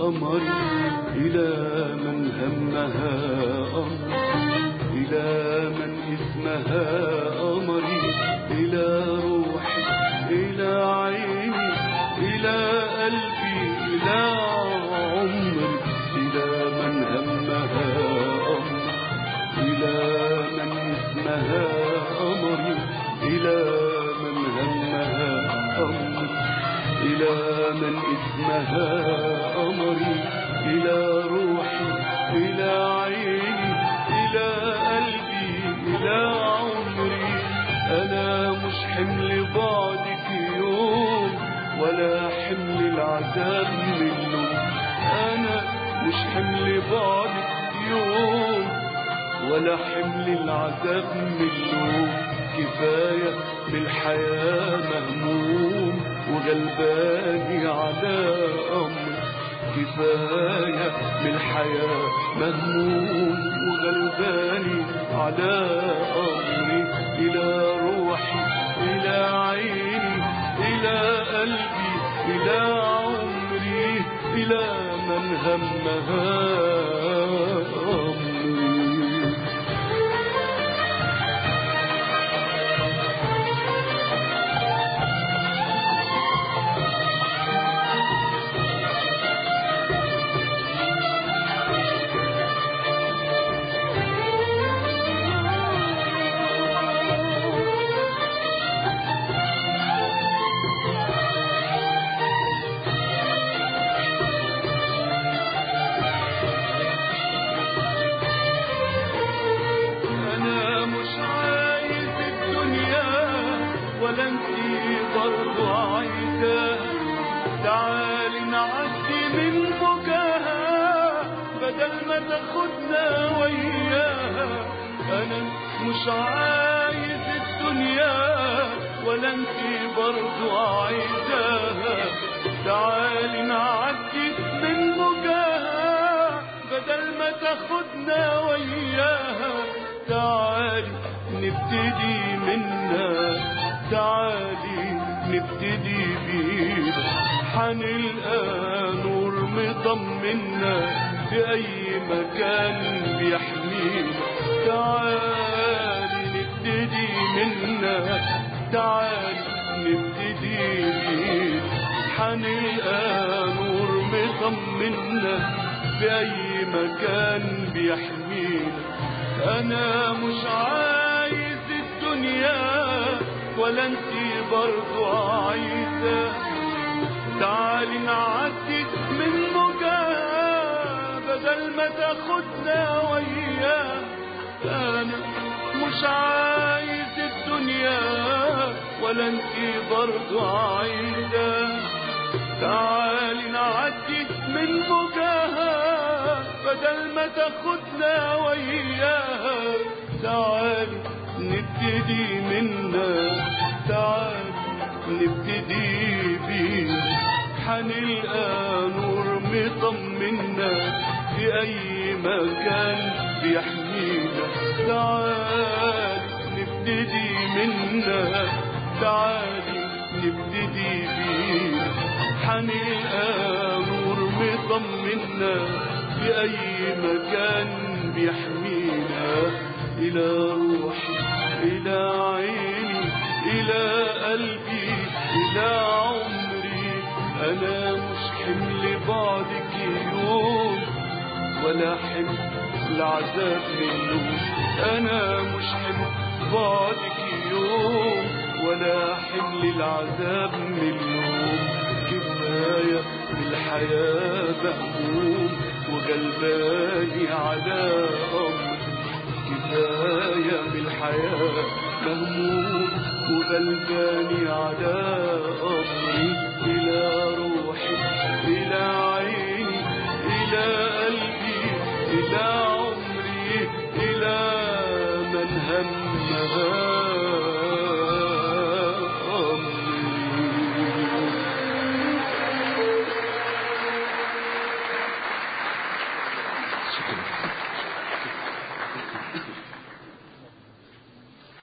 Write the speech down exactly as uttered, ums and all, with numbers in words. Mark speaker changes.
Speaker 1: قمري إلى من همها أمر، إلى من اسمها قمري، إلى روحي إلى عيني إلى قلبي إلى عمري، إلى من همها أمر، إلى من اسمها قمري، إلى من همها أمر، إلى من اسمها قمري، إلى روحي إلى عيني إلى قلبي إلى عمري. أنا مش حمل بعدك يوم ولا حمل العذاب منه، أنا مش حمل بعدك يوم ولا حمل العذاب منه. كفاية بالحياة مهموم وغلباني على أمر، كفاية بالحياة مهموم وغلباني على أمري. إلى روحي إلى عيني إلى قلبي إلى عمري، إلى من همها أمري. ولا انتي برضو عايزة تعالي نعدي من بكاها بدل ما تاخدنا وياها. انا مش عايز الدنيا ولا انتي برضو عايزاها، تعالي نعدي من بكاها بدل ما تاخدنا وياها. تعالي نبتدي منا، تعالي نبتدي بينا، حنلقى نور مطمنا في أي مكان بيحمينا. تعالي نبتدي منا، تعالي نبتدي بينا، حنلقى نور مطمنا في أي مكان بيحمينا. أنا مش عايز الدنيا ولا انتي برضو عايزة تعالي نعدي من بكاها بدل ما تاخدنا وياها. انا مش عايز الدنيا ولا انتي برضو عايزة تعالي نعدي من بكاها بدل ما تاخدنا وياها. تعالي نبتدي منا، تعالي نبتدي بينا، حنلقى نور مطمنا في أي مكان بيحمينا. تعالي نبتدي منا، تعالي نبتدي بينا، حنلقى نور مطمنا في أي مكان بيحمينا. إلى روحي إلى عيني إلى قلبي إلى عمري. أنا مش حمل بعدك يوم ولا حمل العذاب منه، أنا مش حمل بعدك يوم ولا حمل العذاب منه. كفاية بالحياة مهموم وغلباني على أمر، كفاية بالحياة مهموم وغلباني على أمري. إلى روحي إلى عيني إلى قلبي إلى عمري، إلى من همها أمري.